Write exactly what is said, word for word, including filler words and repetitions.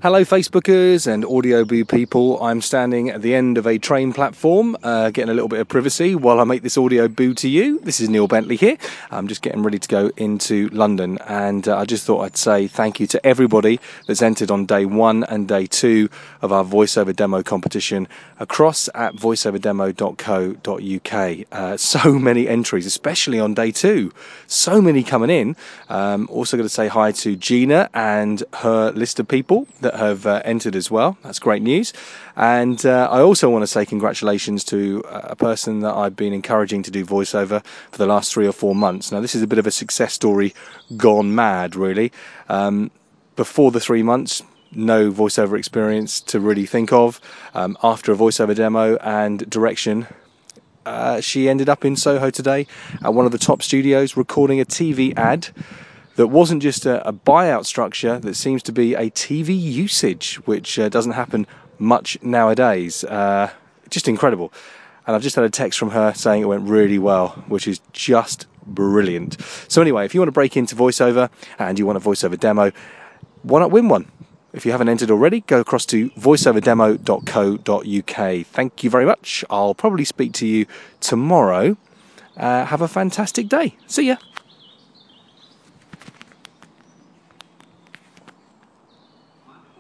Hello Facebookers and Audioboo people. I'm standing at the end of a train platform, uh, getting a little bit of privacy while I make this Audioboo to you. This is Neil Bentley here. I'm just getting ready to go into London, and uh, I just thought I'd say thank you to everybody that's entered on day one and day two of our voiceover demo competition across at voiceover demo dot co dot uk. Uh, so many entries, especially on day two. So many coming in. Um, also going to say hi to Gina and her list of people that have uh, entered as well. That's great news. And uh, I also want to say congratulations to a person that I've been encouraging to do voiceover for the last three or four months. Now, this is a bit of a success story gone mad, really. Um, before the three months, no voiceover experience to really think of. Um, after a voiceover demo and direction, uh, she ended up in Soho today at one of the top studios recording a T V ad that wasn't just a, a buyout structure, that seems to be a T V usage, which uh, doesn't happen much nowadays. Uh, just incredible. And I've just had a text from her saying it went really well, which is just brilliant. So anyway, if you want to break into voiceover and you want a voiceover demo, why not win one? If you haven't entered already, go across to voiceover demo dot co dot uk. Thank you very much. I'll probably speak to you tomorrow. Uh, have a fantastic day. See ya.